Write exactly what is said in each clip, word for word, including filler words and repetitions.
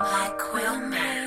like Quillman.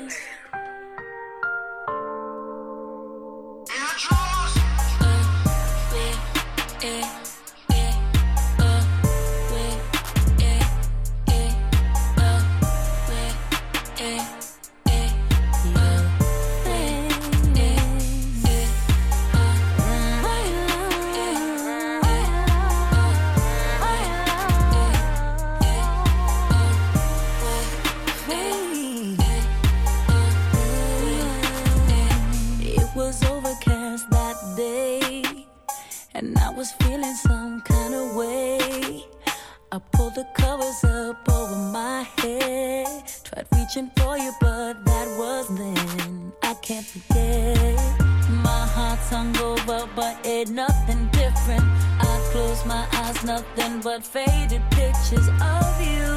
And I was feeling some kind of way. I pulled the covers up over my head. Tried reaching for you, but that was then. I can't forget. My heart's hung over, but ain't nothing different. I close my eyes, nothing but faded pictures of you.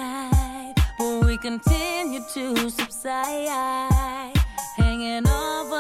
Continue to subside, hanging over